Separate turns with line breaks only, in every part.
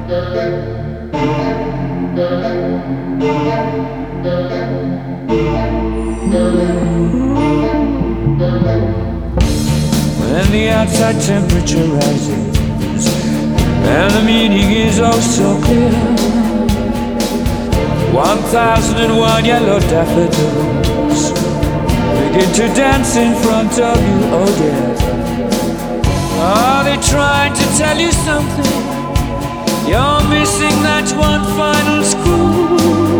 When the outside temperature rises and the meaning is oh so clear, 1001 yellow daffodils begin to dance in front of you, oh dear. Are they trying to tell you something? You're missing that one final screw.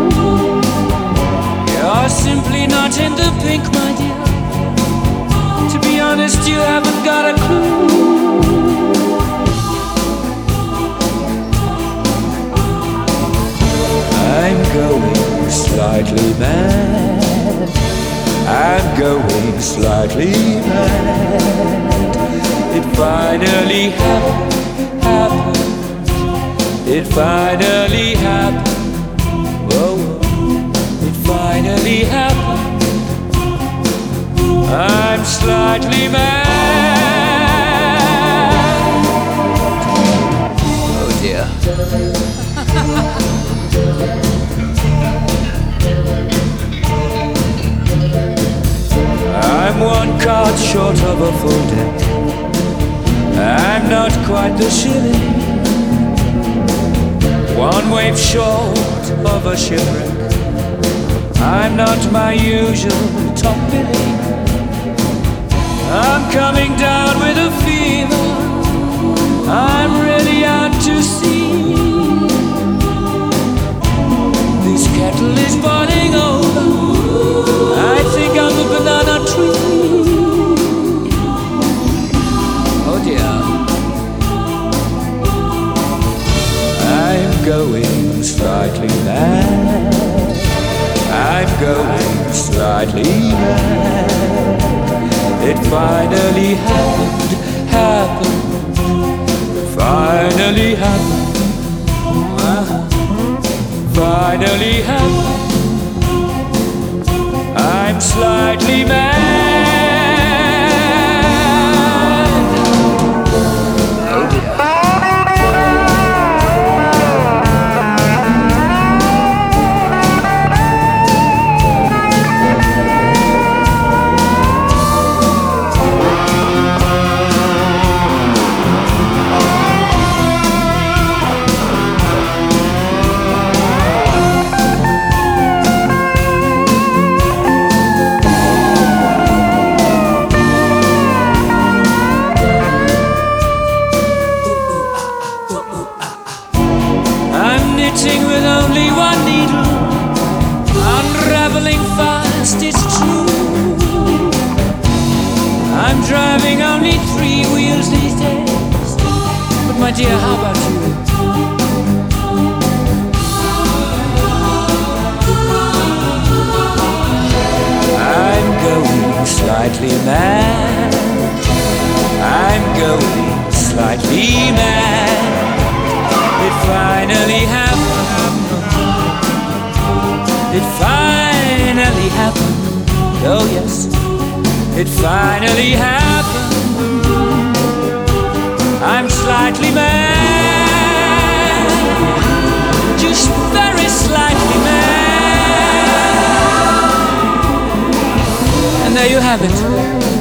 You're simply not in the pink, my dear. To be honest, you haven't got a clue. I'm going slightly mad. I'm going slightly mad. It finally happened. It finally happened. Whoa, it finally happened. I'm slightly mad.
Oh dear.
I'm one card short of a full deck. I'm not quite the shilling. One wave short of a shipwreck. I'm not my usual top billing. I'm coming down with a fever. I'm really out to sea. This kettle is boiling over. I think I'm a banana tree.
Oh dear.
I'm going slightly mad. I'm going slightly mad. It finally happened. Finally happened. Finally happened. I'm slightly mad.
Oh dear.
With only one needle, unraveling fast, it's true. I'm driving only 3 wheels these days. But my dear, how about you? I'm going slightly mad. I'm going slightly mad. It finally happened. It finally happened. Oh yes, it finally happened. I'm slightly mad. Just very slightly mad. And there you have it.